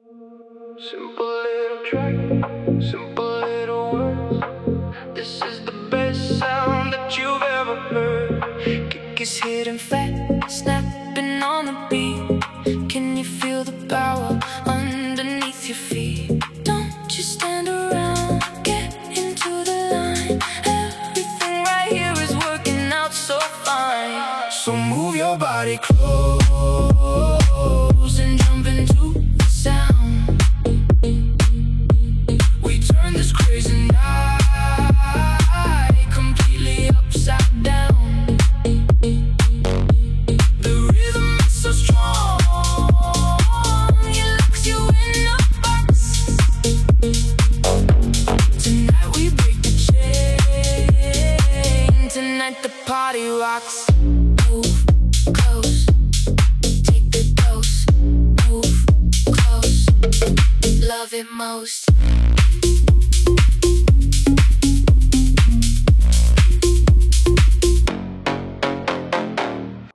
Simple little track, simple little words. This is the best sound that you've ever heard. Kick is hitting flat, snapping on the beat. Can you feel the power underneath your feet? Don't just stand around, get into the line. Everything right here is working out so fine. So move your body close and jump into the sound. We turn this crazy night completely upside down. The rhythm is so strong, it locks you in a box. Tonight we break the chain, tonight the party rocks. Move close, take the dose. Move close, love it most.